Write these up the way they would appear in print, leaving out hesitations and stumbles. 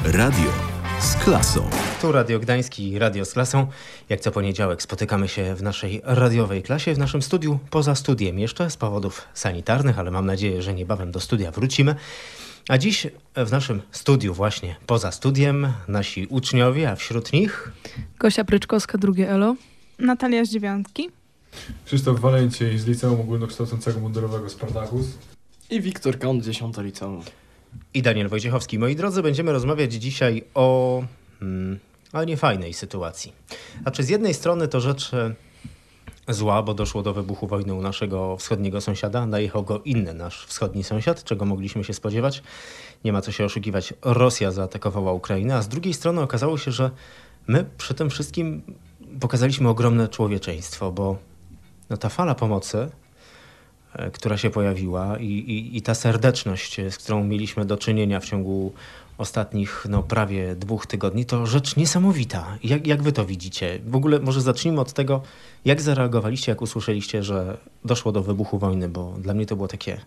Radio z klasą. Tu Radio Gdański, Radio z klasą. Jak co poniedziałek spotykamy się w naszej radiowej klasie, w naszym studiu, poza studiem jeszcze z powodów sanitarnych, ale mam nadzieję, że niebawem do studia wrócimy. A dziś w naszym studiu właśnie poza studiem nasi uczniowie, a wśród nich... Gosia Pryczkowska, drugie ELO. Natalia z 9. Krzysztof Walenciej z Liceum Ogólnokształcącego Mundurowego Spartacus. I Wiktor Kant, 10. Liceum. I Daniel Wojciechowski. Moi drodzy, będziemy rozmawiać dzisiaj o niefajnej sytuacji. Znaczy, z jednej strony to rzecz zła, bo doszło do wybuchu wojny u naszego wschodniego sąsiada. Najechał go inny nasz wschodni sąsiad, czego mogliśmy się spodziewać. Nie ma co się oszukiwać. Rosja zaatakowała Ukrainę, a z drugiej strony okazało się, że my przy tym wszystkim pokazaliśmy ogromne człowieczeństwo, bo ta fala pomocy, która się pojawiła i ta serdeczność, z którą mieliśmy do czynienia w ciągu ostatnich prawie 2 tygodni, to rzecz niesamowita. Jak wy to widzicie? W ogóle może zacznijmy od tego, jak zareagowaliście, jak usłyszeliście, że doszło do wybuchu wojny, bo dla mnie to było takie...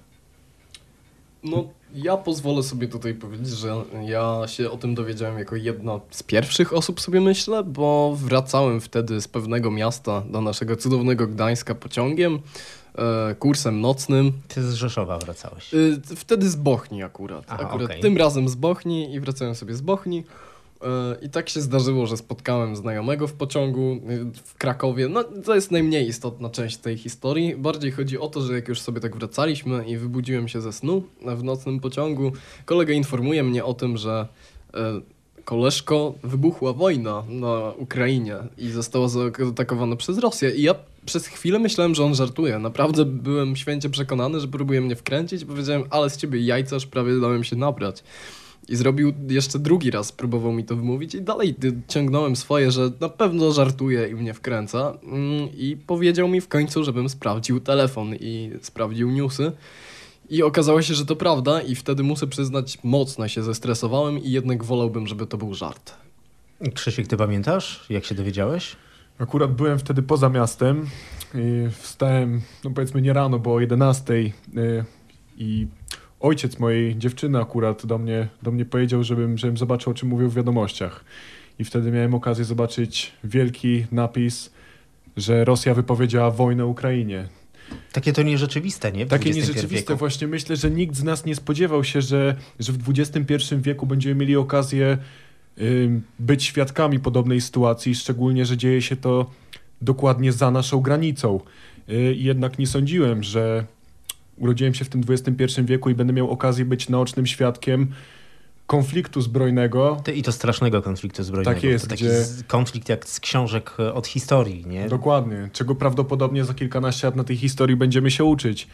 Ja pozwolę sobie tutaj powiedzieć, że ja się o tym dowiedziałem jako jedna z pierwszych osób, sobie myślę, bo wracałem wtedy z pewnego miasta do naszego cudownego Gdańska pociągiem, kursem nocnym. Ty z Rzeszowa wracałeś? Wtedy z Bochni akurat. Okay. Tym razem z Bochni i wracałem sobie z Bochni. I tak się zdarzyło, że spotkałem znajomego w pociągu w Krakowie. To jest najmniej istotna część tej historii. Bardziej chodzi o to, że jak już sobie tak wracaliśmy i wybudziłem się ze snu w nocnym pociągu, kolega informuje mnie o tym, że koleżko, wybuchła wojna na Ukrainie i została zaatakowana przez Rosję. I ja przez chwilę myślałem, że on żartuje. Naprawdę byłem święcie przekonany, że próbuje mnie wkręcić. Powiedziałem, ale z ciebie jajca, aż prawie dałem się nabrać. I zrobił jeszcze drugi raz, próbował mi to wmówić i dalej ciągnąłem swoje, że na pewno żartuje i mnie wkręca. I powiedział mi w końcu, żebym sprawdził telefon i sprawdził newsy. I okazało się, że to prawda i wtedy muszę przyznać, mocno się zestresowałem i jednak wolałbym, żeby to był żart. Krzysiek, ty pamiętasz, jak się dowiedziałeś? Akurat byłem wtedy poza miastem i wstałem, powiedzmy nie rano, bo o 11 i ojciec mojej dziewczyny akurat do mnie powiedział, żebym zobaczył, o czym mówił w wiadomościach. I wtedy miałem okazję zobaczyć wielki napis, że Rosja wypowiedziała wojnę Ukrainie. Takie to nierzeczywiste, nie? Takie nierzeczywiste. Właśnie myślę, że nikt z nas nie spodziewał się, że w XXI wieku będziemy mieli okazję być świadkami podobnej sytuacji, szczególnie, że dzieje się to dokładnie za naszą granicą. I jednak nie sądziłem, że urodziłem się w tym XXI wieku i będę miał okazję być naocznym świadkiem konfliktu zbrojnego. I to strasznego konfliktu zbrojnego. Tak jest. To taki konflikt jak z książek od historii, nie? Dokładnie. Czego prawdopodobnie za kilkanaście lat na tej historii będziemy się uczyć.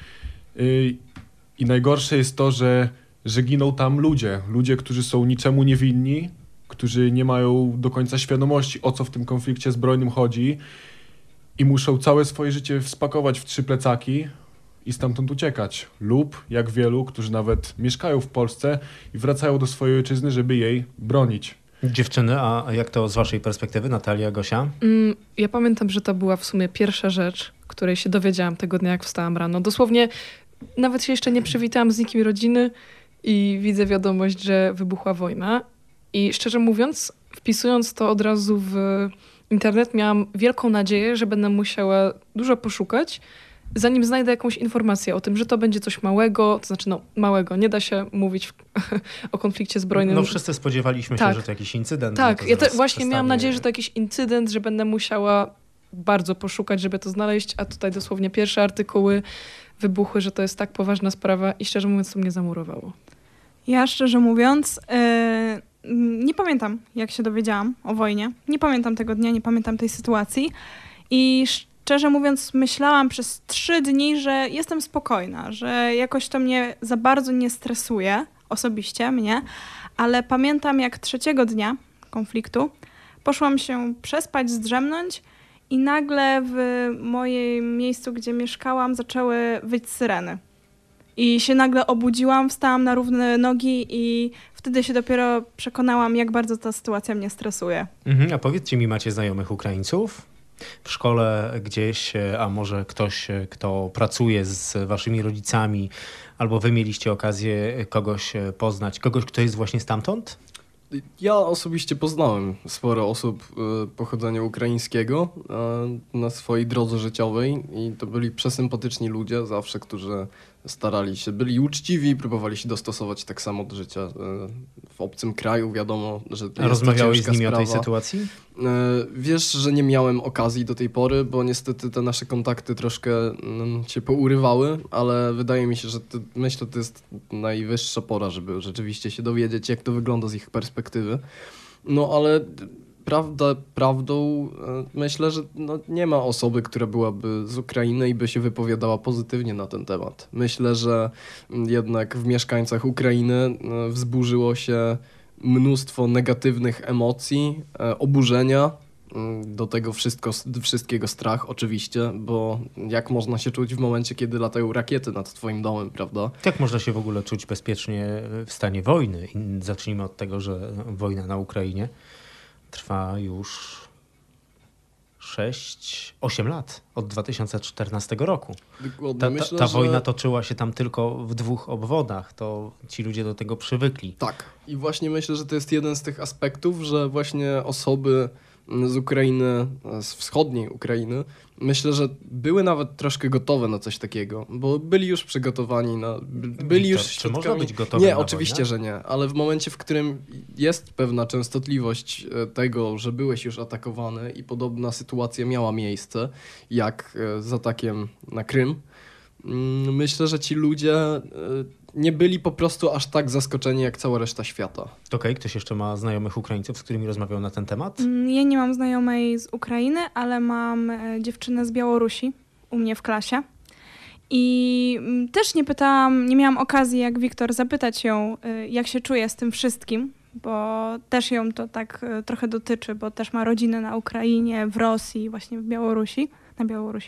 I najgorsze jest to, że giną tam ludzie, którzy są niczemu niewinni, którzy nie mają do końca świadomości, o co w tym konflikcie zbrojnym chodzi i muszą całe swoje życie spakować w 3 plecaki i stamtąd uciekać. Lub, jak wielu, którzy nawet mieszkają w Polsce i wracają do swojej ojczyzny, żeby jej bronić. Dziewczyny, a jak to z waszej perspektywy? Natalia, Gosia? Ja pamiętam, że to była w sumie pierwsza rzecz, której się dowiedziałam tego dnia, jak wstałam rano. Dosłownie nawet się jeszcze nie przywitałam z nikim rodziny i widzę wiadomość, że wybuchła wojna. I szczerze mówiąc, wpisując to od razu w internet, miałam wielką nadzieję, że będę musiała dużo poszukać, zanim znajdę jakąś informację o tym, że to będzie coś małego, to znaczy małego, nie da się mówić o konflikcie zbrojnym. Wszyscy spodziewaliśmy się, że to jakiś incydent. Tak, ja właśnie miałam nadzieję, że to jakiś incydent, że będę musiała bardzo poszukać, żeby to znaleźć, a tutaj dosłownie pierwsze artykuły wybuchły, że to jest tak poważna sprawa i szczerze mówiąc to mnie zamurowało. Ja szczerze mówiąc nie pamiętam, jak się dowiedziałam o wojnie. Nie pamiętam tego dnia, nie pamiętam tej sytuacji i szczerze mówiąc, myślałam przez 3 dni, że jestem spokojna, że jakoś to mnie za bardzo nie stresuje, osobiście mnie, ale pamiętam jak 3. dnia konfliktu poszłam się przespać, zdrzemnąć i nagle w moim miejscu, gdzie mieszkałam, zaczęły wyć syreny. I się nagle obudziłam, wstałam na równe nogi i wtedy się dopiero przekonałam, jak bardzo ta sytuacja mnie stresuje. A powiedzcie mi, macie znajomych Ukraińców? W szkole gdzieś, a może ktoś, kto pracuje z waszymi rodzicami, albo wy mieliście okazję kogoś poznać, kogoś, kto jest właśnie stamtąd? Ja osobiście poznałem sporo osób pochodzenia ukraińskiego na swojej drodze życiowej i to byli przesympatyczni ludzie zawsze, którzy starali się, byli uczciwi, próbowali się dostosować tak samo do życia w obcym kraju. Wiadomo, że to A jest rozmawiałeś ciężka z nimi sprawa. o tej sytuacji? Wiesz, że nie miałem okazji do tej pory, bo niestety te nasze kontakty troszkę się pourywały, ale wydaje mi się, że myślę, to jest najwyższa pora, żeby rzeczywiście się dowiedzieć, jak to wygląda z ich perspektywy. No ale prawdą myślę, że nie ma osoby, która byłaby z Ukrainy i by się wypowiadała pozytywnie na ten temat. Myślę, że jednak w mieszkańcach Ukrainy wzburzyło się mnóstwo negatywnych emocji, oburzenia, do tego wszystkiego strach oczywiście, bo jak można się czuć w momencie, kiedy latają rakiety nad twoim domem, prawda? Jak można się w ogóle czuć bezpiecznie w stanie wojny? I zacznijmy od tego, że wojna na Ukrainie trwa już 8 lat, od 2014 roku. Dokładnie. Myślę, Ta że... wojna toczyła się tam tylko w 2 obwodach, to ci ludzie do tego przywykli. Tak. I właśnie myślę, że to jest jeden z tych aspektów, że właśnie osoby z Ukrainy, z wschodniej Ukrainy, myślę, że były nawet troszkę gotowe na coś takiego, bo byli już przygotowani byli już Czy można świadkami... być gotowy Nie, na oczywiście, wojnę? że nie, ale w momencie, w którym jest pewna częstotliwość tego, że byłeś już atakowany i podobna sytuacja miała miejsce, jak z atakiem na Krym, myślę, że ci ludzie nie byli po prostu aż tak zaskoczeni jak cała reszta świata. Okej, ktoś jeszcze ma znajomych Ukraińców, z którymi rozmawiał na ten temat? Ja nie mam znajomej z Ukrainy, ale mam dziewczynę z Białorusi u mnie w klasie. I też nie miałam okazji jak Wiktor zapytać ją, jak się czuje z tym wszystkim, bo też ją to tak trochę dotyczy, bo też ma rodzinę na Ukrainie, w Rosji, właśnie na Białorusi.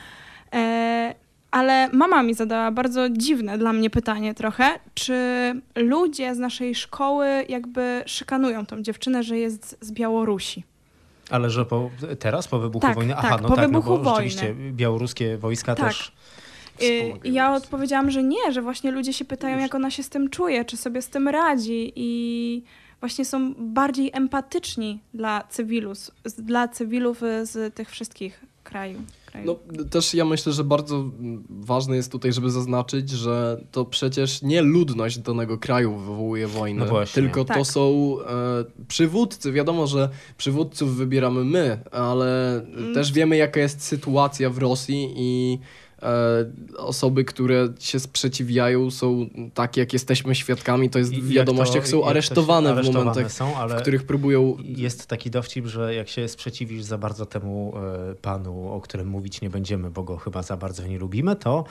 Ale mama mi zadała bardzo dziwne dla mnie pytanie trochę, czy ludzie z naszej szkoły jakby szykanują tą dziewczynę, że jest z Białorusi. Ale że teraz, po wybuchu Tak, wojny? tak, po wybuchu bo wojny. rzeczywiście białoruskie wojska Tak. też... I ja odpowiedziałam, że nie, że właśnie ludzie się pytają, jak ona się z tym czuje, czy sobie z tym radzi i właśnie są bardziej empatyczni dla cywilów z tych wszystkich krajów. No, też ja myślę, że bardzo ważne jest tutaj, żeby zaznaczyć, że to przecież nie ludność danego kraju wywołuje wojnę, No właśnie. tylko to Tak. są przywódcy. Wiadomo, że przywódców wybieramy my, ale też wiemy, jaka jest sytuacja w Rosji i osoby, które się sprzeciwiają, są takie, jak jesteśmy świadkami, to jest w wiadomościach, są aresztowane w momentach, w których próbują... Jest taki dowcip, że jak się sprzeciwisz za bardzo temu panu, o którym mówić nie będziemy, bo go chyba za bardzo nie lubimy, to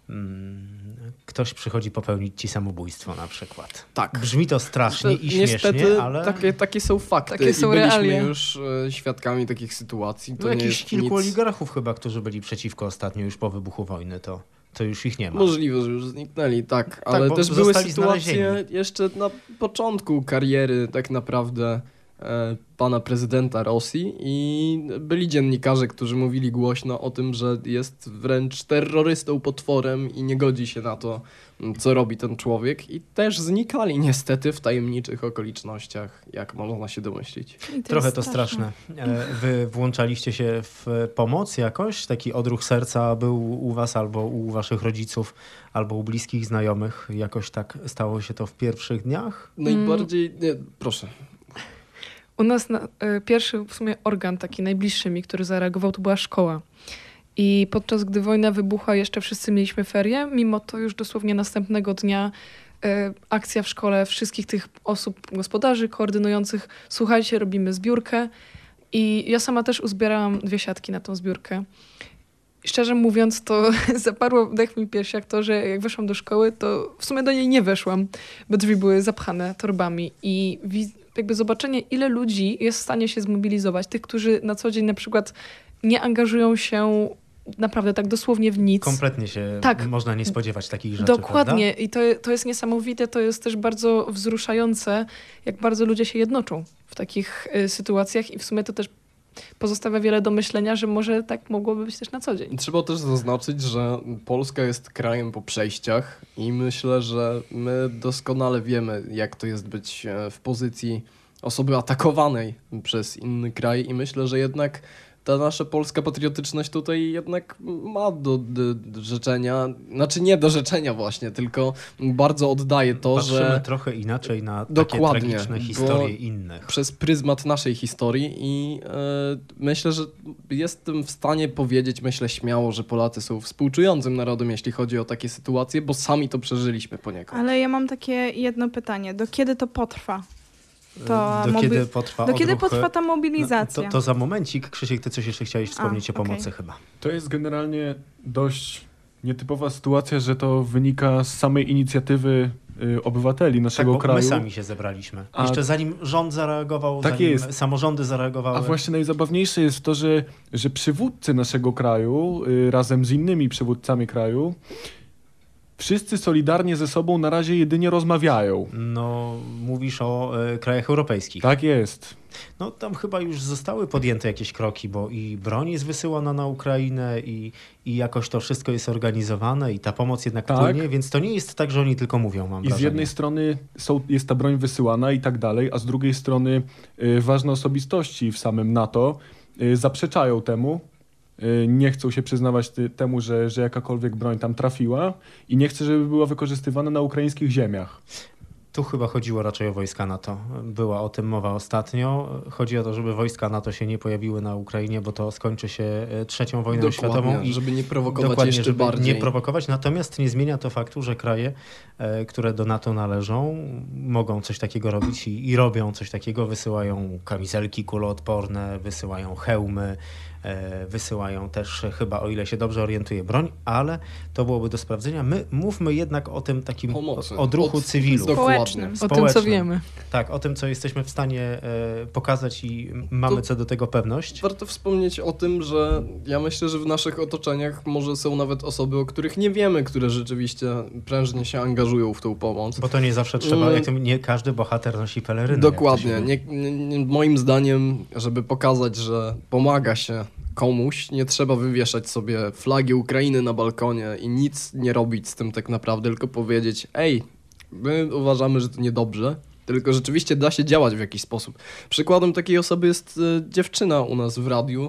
ktoś przychodzi popełnić ci samobójstwo na przykład. Tak. Brzmi to strasznie i śmiesznie, niestety, ale... takie są fakty. Takie są i byliśmy realia. już świadkami takich sytuacji. To No nie jakichś jest kilku nic... oligarchów chyba, którzy byli przeciwko ostatnio już po wybuchu wojny, to już ich nie ma. Możliwe, że już zniknęli, tak. Ale bo też były zostali sytuacje znalezieni. jeszcze na początku kariery tak naprawdę pana prezydenta Rosji i byli dziennikarze, którzy mówili głośno o tym, że jest wręcz terrorystą, potworem i nie godzi się na to, co robi ten człowiek i też znikali niestety w tajemniczych okolicznościach, jak można się domyślić. Trochę to straszne. Wy włączaliście się w pomoc jakoś? Taki odruch serca był u was albo u waszych rodziców, albo u bliskich znajomych? Jakoś tak stało się to w pierwszych dniach? Najbardziej... Nie, proszę. U nas pierwszy w sumie organ taki najbliższy mi, który zareagował, to była szkoła. I podczas gdy wojna wybuchła, jeszcze wszyscy mieliśmy ferie. Mimo to już dosłownie następnego dnia akcja w szkole wszystkich tych osób, gospodarzy koordynujących. Słuchajcie, robimy zbiórkę. I ja sama też uzbierałam 2 siatki na tą zbiórkę. Szczerze mówiąc, to zaparło dech mi piersiach to, że jak weszłam do szkoły, to w sumie do niej nie weszłam, bo drzwi były zapchane torbami. I jakby zobaczenie, ile ludzi jest w stanie się zmobilizować. Tych, którzy na co dzień na przykład nie angażują się naprawdę tak dosłownie w nic. Kompletnie się można nie spodziewać takich rzeczy, Dokładnie. prawda? I to jest niesamowite, to jest też bardzo wzruszające, jak bardzo ludzie się jednoczą w takich sytuacjach i w sumie to też pozostawia wiele do myślenia, że może tak mogłoby być też na co dzień. Trzeba też zaznaczyć, że Polska jest krajem po przejściach i myślę, że my doskonale wiemy, jak to jest być w pozycji osoby atakowanej przez inny kraj i myślę, że jednak ta nasza polska patriotyczność tutaj jednak ma do życzenia, znaczy nie do życzenia właśnie, tylko bardzo oddaje to, Patrzymy że trochę inaczej na takie Dokładnie, tragiczne bo historie innych. przez pryzmat naszej historii i myślę, że jestem w stanie powiedzieć, myślę śmiało, że Polacy są współczującym narodem, jeśli chodzi o takie sytuacje, bo sami to przeżyliśmy poniekąd. Ale ja mam takie jedno pytanie. Do kiedy to potrwa? Do kiedy potrwa ta mobilizacja? To za momencik. Krzysiek, ty coś jeszcze chciałeś wspomnieć o pomocy okej. chyba. To jest generalnie dość nietypowa sytuacja, że to wynika z samej inicjatywy obywateli naszego bo kraju. my sami się zebraliśmy. A- Jeszcze zanim rząd zareagował, Tak zanim jest. samorządy zareagowały. A właśnie najzabawniejsze jest to, że przywódcy naszego kraju razem z innymi przywódcami kraju wszyscy solidarnie ze sobą na razie jedynie rozmawiają. No, mówisz o krajach europejskich. Tak jest. No, tam chyba już zostały podjęte jakieś kroki, bo i broń jest wysyłana na Ukrainę i jakoś to wszystko jest organizowane i ta pomoc jednak Tak. płynie, więc to nie jest tak, że oni tylko mówią, mam I z wrażenie. jednej strony jest ta broń wysyłana i tak dalej, a z drugiej strony ważne osobistości w samym NATO zaprzeczają temu, nie chcą się przyznawać temu, że jakakolwiek broń tam trafiła i nie chcą, żeby była wykorzystywana na ukraińskich ziemiach. Tu chyba chodziło raczej o wojska NATO. Była o tym mowa ostatnio. Chodzi o to, żeby wojska NATO się nie pojawiły na Ukrainie, bo to skończy się trzecią wojną światową. I żeby nie prowokować dokładnie, jeszcze żeby bardziej. nie prowokować. Natomiast nie zmienia to faktu, że kraje, które do NATO należą, mogą coś takiego robić i robią coś takiego. Wysyłają kamizelki kuloodporne, wysyłają hełmy, wysyłają też chyba, o ile się dobrze orientuję, broń, ale to byłoby do sprawdzenia. My mówmy jednak o tym takim Pomocy. odruchu cywilu. Społecznym. O tym, co wiemy. Tak, o tym, co jesteśmy w stanie pokazać i mamy To- co do tego pewność. Warto wspomnieć o tym, że ja myślę, że w naszych otoczeniach może są nawet osoby, o których nie wiemy, które rzeczywiście prężnie się angażują w tą pomoc. Bo to nie zawsze trzeba, jak to, nie każdy bohater nosi pelerynę. Dokładnie. jak to się mówi. Moim zdaniem, żeby pokazać, że pomaga się komuś, nie trzeba wywieszać sobie flagi Ukrainy na balkonie i nic nie robić z tym tak naprawdę, tylko powiedzieć: ej, my uważamy, że to niedobrze, tylko rzeczywiście da się działać w jakiś sposób. Przykładem takiej osoby jest dziewczyna u nas w radiu,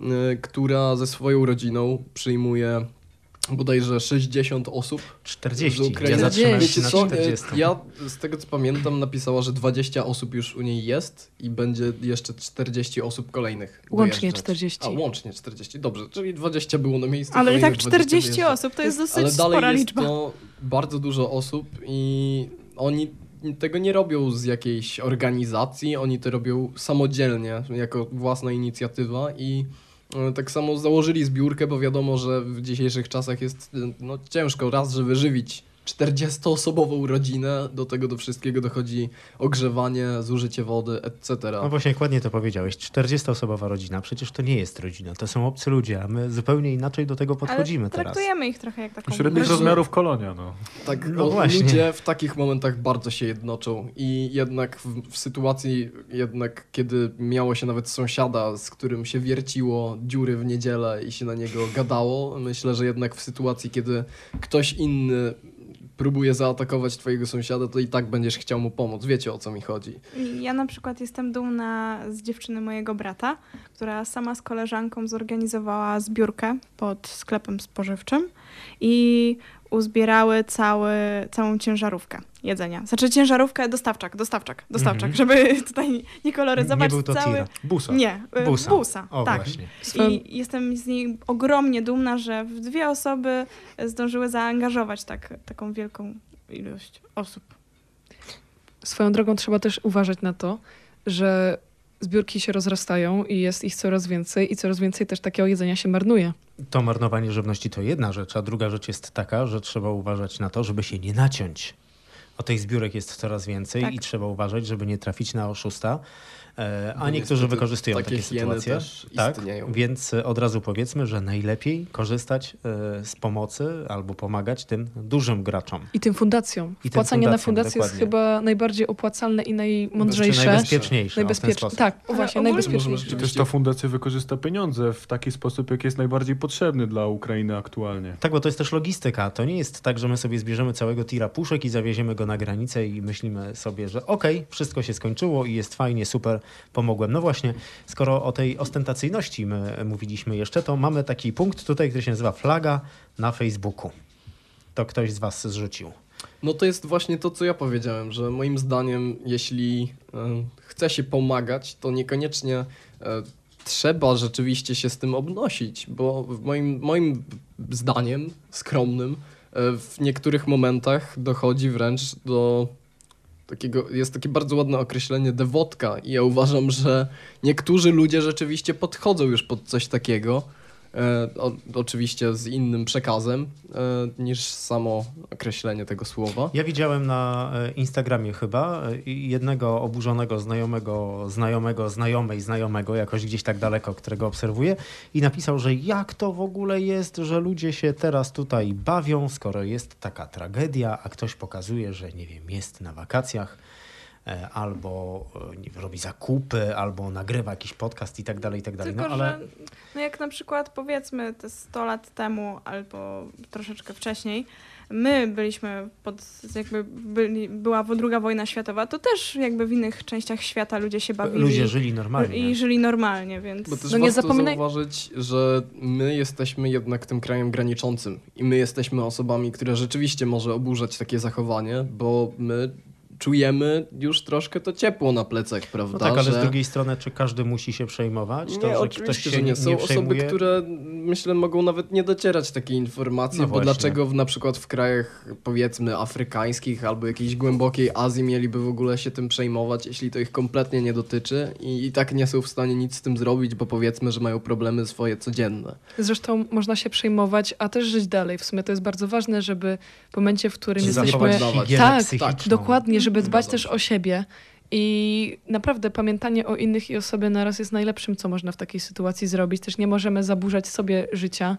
która ze swoją rodziną przyjmuje bodajże 60 osób. 40. z Ukrainy. Ja zatrzymałem się Wiecie na co? 40. Ja z tego co pamiętam napisała, że 20 osób już u niej jest i będzie jeszcze 40 osób kolejnych Łącznie dojeżdżać. 40. A, łącznie 40, dobrze. Czyli 20 było na miejscu. Ale i tak kolejnych 20 40 dojeżdża. osób to jest dosyć Ale dalej spora jest liczba. to bardzo dużo osób i oni tego nie robią z jakiejś organizacji, oni to robią samodzielnie, jako własna inicjatywa i tak samo założyli zbiórkę, bo wiadomo, że w dzisiejszych czasach jest ciężko raz, że wyżywić 40-osobową rodzinę, do tego do wszystkiego dochodzi ogrzewanie, zużycie wody, etc. No właśnie, jak ładnie to powiedziałeś. 40-osobowa rodzina. Przecież to nie jest rodzina. To są obcy ludzie, a my zupełnie inaczej do tego podchodzimy Ale teraz. traktujemy ich trochę jak taką... Średnich Myślę- rozmiarów kolonia, no. Tak, No właśnie. ludzie w takich momentach bardzo się jednoczą i jednak w sytuacji, jednak kiedy miało się nawet sąsiada, z którym się wierciło dziury w niedzielę i się na niego gadało, myślę, że jednak w sytuacji, kiedy ktoś inny próbuje zaatakować twojego sąsiada, to i tak będziesz chciał mu pomóc. Wiecie, o co mi chodzi. Ja na przykład jestem dumna z dziewczyny mojego brata, która sama z koleżanką zorganizowała zbiórkę pod sklepem spożywczym i uzbierały całą ciężarówkę jedzenia. Znaczy ciężarówkę, dostawczak, żeby tutaj nie koloryzować. Nie był to tira. Busa. Nie, busa, O, tak. właśnie. I jestem z niej ogromnie dumna, że w 2 osoby zdążyły zaangażować taką wielką ilość osób. Swoją drogą trzeba też uważać na to, że zbiórki się rozrastają i jest ich coraz więcej i coraz więcej też takiego jedzenia się marnuje. To marnowanie żywności to jedna rzecz, a druga rzecz jest taka, że trzeba uważać na to, żeby się nie naciąć. O tych zbiórek jest coraz więcej Tak. i trzeba uważać, żeby nie trafić na oszusta. A Bo niektórzy niestety wykorzystują takie hieny sytuacje. też Tak, istnieją. więc od razu powiedzmy, że najlepiej korzystać z pomocy albo pomagać tym dużym graczom. I tym fundacjom. tym Wpłacanie na fundacjom, fundację jest dokładnie. chyba najbardziej opłacalne i Czy najmądrzejsze. najbezpieczniejsze. o, w ten Najbezpieczniejsze. sposób. Tak, Ale właśnie, ogólnie najbezpieczniejsze. Czy też ta fundacja wykorzysta pieniądze w taki sposób, jak jest najbardziej potrzebny dla Ukrainy aktualnie. Tak, bo to jest też logistyka. To nie jest tak, że my sobie zbierzemy całego tira puszek i zawieziemy go na granicę i myślimy sobie, że okej, wszystko się skończyło i jest fajnie, super, pomogłem. No właśnie, skoro o tej ostentacyjności my mówiliśmy jeszcze, to mamy taki punkt tutaj, który się nazywa flaga na Facebooku. To ktoś z was zrzucił. No to jest właśnie to, co ja powiedziałem, że moim zdaniem, jeśli chce się pomagać, to niekoniecznie trzeba rzeczywiście się z tym obnosić, bo moim zdaniem skromnym w niektórych momentach dochodzi wręcz do takiego, jest takie bardzo ładne określenie dewotka i ja uważam, że niektórzy ludzie rzeczywiście podchodzą już pod coś takiego, oczywiście z innym przekazem niż samo określenie tego słowa. Ja widziałem na Instagramie chyba jednego oburzonego znajomego, jakoś gdzieś tak daleko, którego obserwuję i napisał, że jak to w ogóle jest, że ludzie się teraz tutaj bawią, skoro jest taka tragedia, a ktoś pokazuje, że nie wiem, jest na wakacjach albo nie wiem, robi zakupy, albo nagrywa jakiś podcast i tak dalej, i tak dalej. Tylko, No ale że no jak na przykład powiedzmy te 100 lat temu albo troszeczkę wcześniej, my byliśmy była II wojna światowa, to też jakby w innych częściach świata ludzie się bawili. ludzie żyli normalnie. I żyli normalnie, więc... Bo też No nie warto zapominaj- zauważyć, że my jesteśmy jednak tym krajem graniczącym i my jesteśmy osobami, które rzeczywiście może oburzać takie zachowanie, bo my czujemy już troszkę to ciepło na plecach, prawda? No tak, ale z że... drugiej strony, czy każdy musi się przejmować? Nie, To, że oczywiście, ktoś się że nie. Są nie osoby, przejmuje... które myślę mogą nawet nie docierać takiej informacji, No bo właśnie. dlaczego na przykład w krajach powiedzmy afrykańskich albo jakiejś głębokiej Azji mieliby w ogóle się tym przejmować, jeśli to ich kompletnie nie dotyczy i tak nie są w stanie nic z tym zrobić, bo powiedzmy, że mają problemy swoje codzienne. Zresztą można się przejmować, a też żyć dalej. W sumie to jest bardzo ważne, żeby w momencie, w którym Czy jesteśmy... zachować higienę Tak, psychiczną. dokładnie, żeby dbać Zgadzam też się. o siebie. I naprawdę pamiętanie o innych i o sobie naraz jest najlepszym, co można w takiej sytuacji zrobić. Też nie możemy zaburzać sobie życia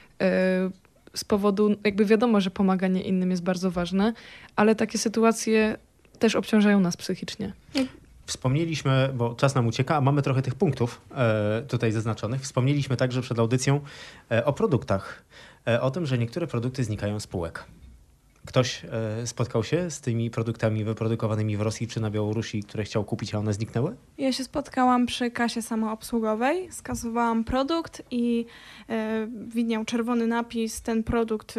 z powodu, jakby wiadomo, że pomaganie innym jest bardzo ważne, ale takie sytuacje też obciążają nas psychicznie. Wspomnieliśmy, bo czas nam ucieka, a mamy trochę tych punktów tutaj zaznaczonych. Wspomnieliśmy także przed audycją o produktach. O tym, że niektóre produkty znikają z półek. Ktoś spotkał się z tymi produktami wyprodukowanymi w Rosji czy na Białorusi, które chciał kupić, a one zniknęły? Ja się spotkałam przy kasie samoobsługowej, skasowałam produkt i widniał czerwony napis, ten produkt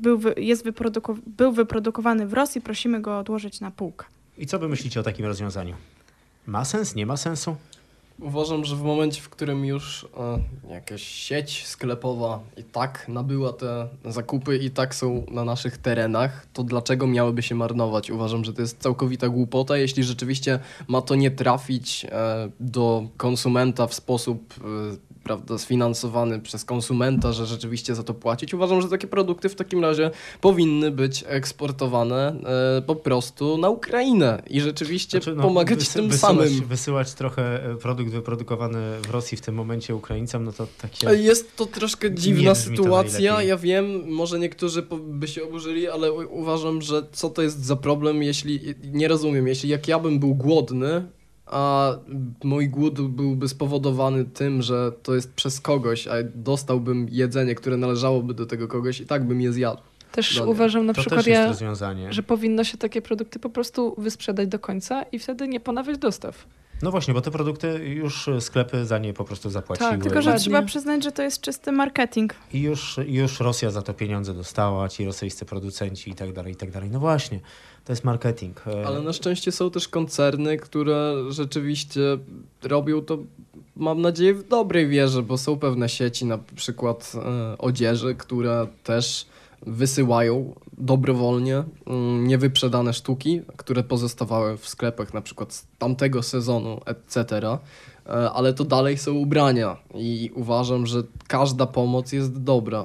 był wyprodukowany w Rosji, prosimy go odłożyć na półkę. I co wy myślicie o takim rozwiązaniu? Ma sens? Nie ma sensu? Uważam, że w momencie, w którym już jakaś sieć sklepowa i tak nabyła te zakupy i tak są na naszych terenach, to dlaczego miałyby się marnować? Uważam, że to jest całkowita głupota. Jeśli rzeczywiście ma to nie trafić do konsumenta w sposób prawda, sfinansowany przez konsumenta, że rzeczywiście za to płacić, uważam, że takie produkty w takim razie powinny być eksportowane po prostu na Ukrainę i rzeczywiście pomagać tym samym. Wysyłać trochę produkt wyprodukowany w Rosji w tym momencie Ukraińcom, no to takie... Jest to troszkę dziwna Nie brzmi to sytuacja, najlepiej. ja wiem, może niektórzy by się oburzyli, ale uważam, że co to jest za problem, jeśli, nie rozumiem, jeśli jak ja bym był głodny, a mój głód byłby spowodowany tym, że to jest przez kogoś, a dostałbym jedzenie, które należałoby do tego kogoś i tak bym je zjadł. Też No nie. uważam na To przykład też jest rozwiązanie. że powinno się takie produkty po prostu wysprzedać do końca i wtedy nie ponawiać dostaw. No właśnie, bo te produkty już sklepy za nie po prostu zapłaciły. Tak, Tylko, że Dokładnie. trzeba przyznać, że to jest czysty marketing. I już Rosja za to pieniądze dostała, ci rosyjscy producenci i tak dalej, i tak dalej. No właśnie, to jest marketing. Ale na szczęście są też koncerny, które rzeczywiście robią to, mam nadzieję, w dobrej wierze, bo są pewne sieci, na przykład odzieży, które też wysyłają dobrowolnie niewyprzedane sztuki, które pozostawały w sklepach na przykład z tamtego sezonu, etc. Ale to dalej są ubrania i uważam, że każda pomoc jest dobra.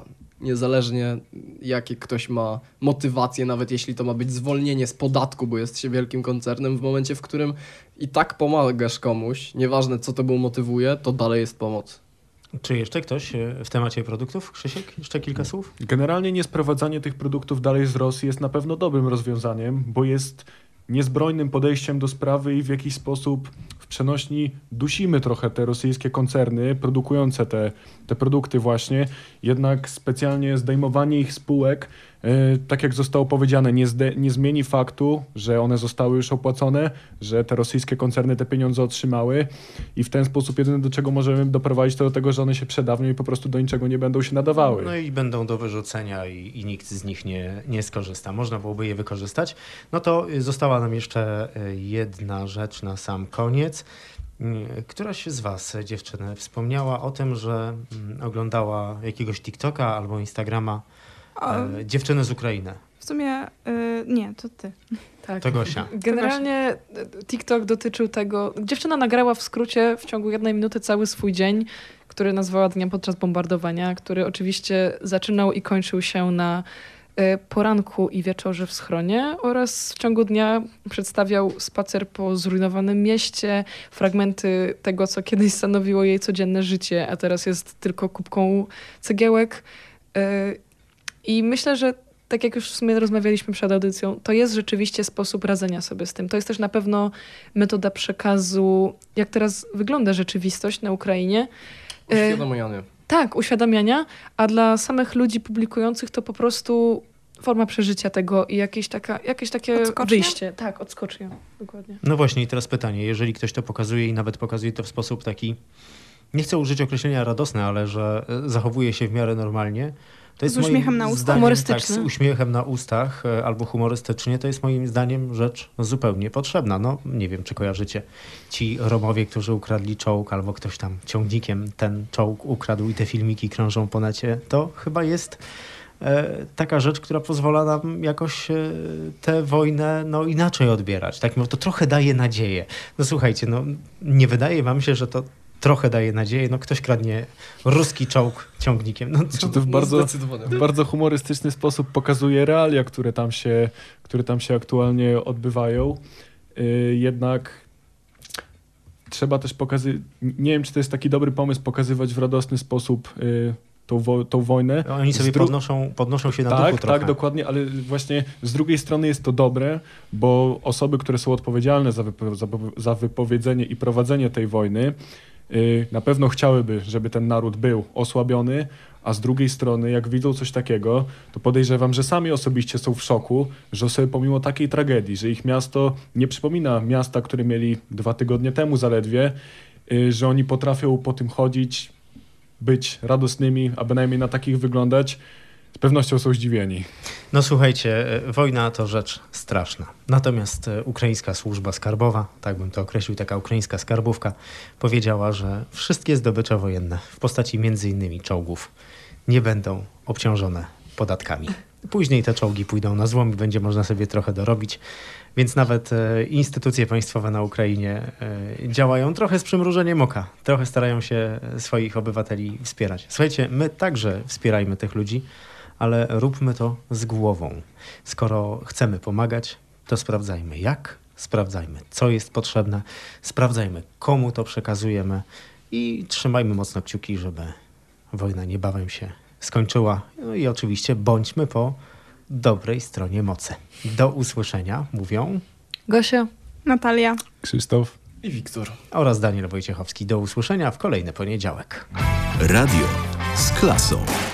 niezależnie jakie ktoś ma motywacje, nawet jeśli to ma być zwolnienie z podatku, bo jest się wielkim koncernem, w momencie, w którym i tak pomagasz komuś, nieważne co to motywuje, to dalej jest pomoc. Czy jeszcze ktoś w temacie produktów? Krzysiek, jeszcze kilka słów? Generalnie niesprowadzanie tych produktów dalej z Rosji jest na pewno dobrym rozwiązaniem, bo jest niezbrojnym podejściem do sprawy i w jakiś sposób w przenośni dusimy trochę te rosyjskie koncerny produkujące te produkty właśnie, jednak specjalnie zdejmowanie ich spółek, tak jak zostało powiedziane, nie zmieni faktu, że one zostały już opłacone, że te rosyjskie koncerny te pieniądze otrzymały i w ten sposób jedyne do czego możemy doprowadzić to do tego, że one się przedawnią i po prostu do niczego nie będą się nadawały. No i będą do wyrzucenia i nikt z nich nie skorzysta. Można byłoby je wykorzystać. No to została nam jeszcze jedna rzecz na sam koniec. Któraś z was, dziewczyny, wspomniała o tym, że oglądała jakiegoś TikToka albo Instagrama dziewczyny z Ukrainy. W sumie nie, to ty. Tak. To Gosia. Generalnie TikTok dotyczył tego... Dziewczyna nagrała w skrócie w ciągu 1 minuty cały swój dzień, który nazwała dniem podczas bombardowania, który oczywiście zaczynał i kończył się na poranku i wieczorze w schronie oraz w ciągu dnia przedstawiał spacer po zrujnowanym mieście, fragmenty tego, co kiedyś stanowiło jej codzienne życie, a teraz jest tylko kubką cegiełek. I myślę, że tak jak już w sumie rozmawialiśmy przed audycją, to jest rzeczywiście sposób radzenia sobie z tym. To jest też na pewno metoda przekazu, jak teraz wygląda rzeczywistość na Ukrainie. Uświadamianie. Tak, uświadamiania, a dla samych ludzi publikujących to po prostu forma przeżycia tego i jakieś takie Odskocznia? wyjście. Tak, odskocznia, dokładnie. No właśnie i teraz pytanie, jeżeli ktoś to pokazuje i nawet pokazuje to w sposób taki, nie chcę użyć określenia radosny, ale że zachowuje się w miarę normalnie, to jest Z uśmiechem na ustach. Humorystyczny. Tak, z uśmiechem na ustach albo humorystycznie, to jest moim zdaniem rzecz zupełnie potrzebna. No nie wiem, czy kojarzycie ci Romowie, którzy ukradli czołg, albo ktoś tam ciągnikiem ten czołg ukradł i te filmiki krążą po necie. To chyba jest taka rzecz, która pozwala nam jakoś tę wojnę inaczej odbierać. Tak, to trochę daje nadzieję. No słuchajcie, nie wydaje wam się, że to trochę daje nadzieję. Ktoś kradnie ruski czołg ciągnikiem. To w bardzo humorystyczny sposób pokazuje realia, które tam się aktualnie odbywają. Jednak trzeba też pokazywać, nie wiem, czy to jest taki dobry pomysł, pokazywać w radosny sposób tą wojnę. Oni sobie podnoszą się na duchu trochę. Tak, dokładnie, ale właśnie z drugiej strony jest to dobre, bo osoby, które są odpowiedzialne za wypowiedzenie i prowadzenie tej wojny, na pewno chciałyby, żeby ten naród był osłabiony, a z drugiej strony, jak widzą coś takiego, to podejrzewam, że sami osobiście są w szoku, że sobie pomimo takiej tragedii, że ich miasto nie przypomina miasta, które mieli 2 tygodnie temu zaledwie, że oni potrafią po tym chodzić, być radosnymi, a bynajmniej na takich wyglądać, z pewnością są zdziwieni. No słuchajcie, wojna to rzecz straszna. Natomiast ukraińska służba skarbowa, tak bym to określił, taka ukraińska skarbówka, powiedziała, że wszystkie zdobycze wojenne w postaci m.in. czołgów nie będą obciążone podatkami. Później te czołgi pójdą na złom i będzie można sobie trochę dorobić. Więc nawet instytucje państwowe na Ukrainie działają trochę z przymrużeniem oka. Trochę starają się swoich obywateli wspierać. Słuchajcie, my także wspierajmy tych ludzi, ale róbmy to z głową. Skoro chcemy pomagać, to sprawdzajmy jak, sprawdzajmy co jest potrzebne, sprawdzajmy komu to przekazujemy i trzymajmy mocno kciuki, żeby wojna niebawem się skończyła. No i oczywiście bądźmy po dobrej stronie mocy. Do usłyszenia, mówią Gosia, Natalia, Krzysztof i Wiktor oraz Daniel Wojciechowski. Do usłyszenia w kolejny poniedziałek. Radio z klasą.